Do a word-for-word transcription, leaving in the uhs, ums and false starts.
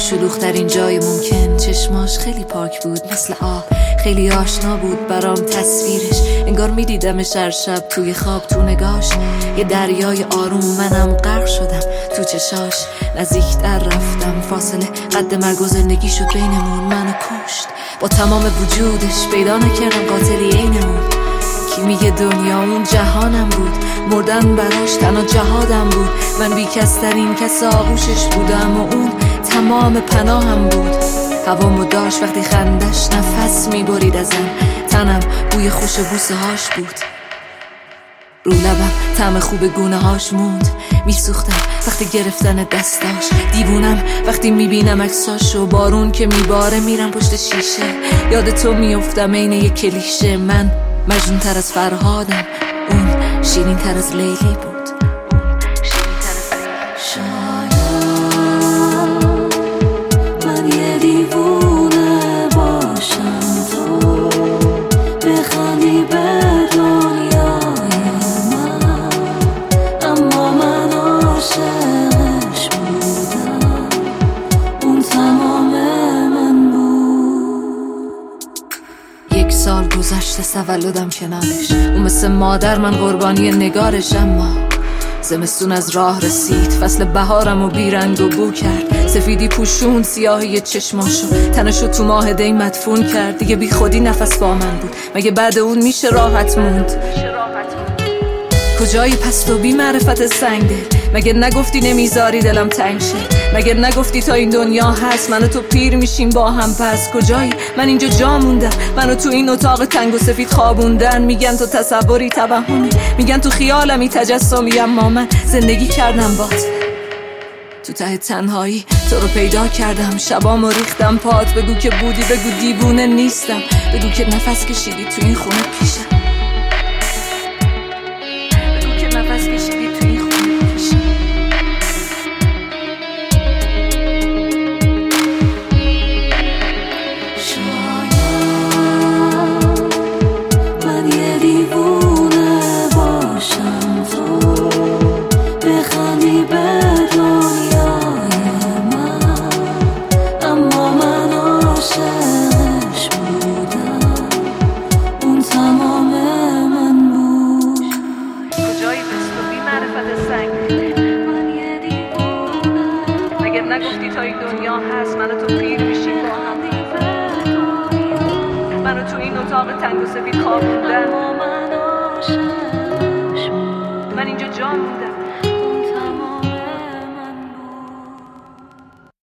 شلوغ‌ترین جای ممکن. چشماش خیلی پاک بود مثل آب، خیلی آشنا بود برام تصویرش، انگار میدیدمش هر شب توی خواب. تو نگاش یه دریای آروم، منم غرق شدم تو چشاش. نزدیک‌تر رفتم، فاصله قد مرگ و زندگی شد بینمون. منو کشت با تمام وجودش، پیدا نکردم قاتلی عینمون. کی میگه دنیا اون جهانم بود، مردن براش تنها جهادم بود. من بیکسترین کس آغوشش بودم و اون تمام پناهم بود. هوامو داشت وقتی خندش نفس میبرید ازم، تنم بوی خوش بوسه هاش بود. رو لبم طعم خوب گونه هاش موند، میسوختم وقتی گرفتن دستاش. دیوونم وقتی میبینم عکساشو، بارون که میباره میرم پشت شیشه. یاد تو میافتم عین یک کلیشه. من مجنون تر از فرهادم، اون شیرین تر از لیلی بود. سال گذشته تولدم کنارش، اون مثل مادر من قربانی نگارش. اما زمستون از راه رسید، فصل بهارم و بیرنگ و بو کرد. سفیدی پوشون سیاهی چشماشو، تنشو تو ماهدهی مدفون کرد. دیگه بی خودی نفس با من بود، مگه بعد اون میشه راحت موند؟ کجایی پس تو بی معرفت سنگدل؟ مگه نگفتی نمیذاری دلم تنگ شه؟ مگه نگفتی تا این دنیا هست من و تو پیر میشیم با هم؟ پس کجایی؟ من اینجا جا موندم، منو تو این اتاق تنگ و سفید خوابوندن. میگن تو تصوری توهمی، میگن تو خیالمی تجسمی، اما من زندگی کردم بات. تو ته تنهایی تو رو پیدا کردم، شبامو ریختم پات. بگو که بودی، بگو دیوونه نیستم، بگو که نفس کشیدی تو این خونه پیشم. بگو که نفس کشیدی تو این خونه پیشم. مگه نگفتی تا این دنیا هست من و تو پیر میشیم با هم؟ منو تو این اتاق تنگ و سفید خوابوندن. من اینجا جا موندم.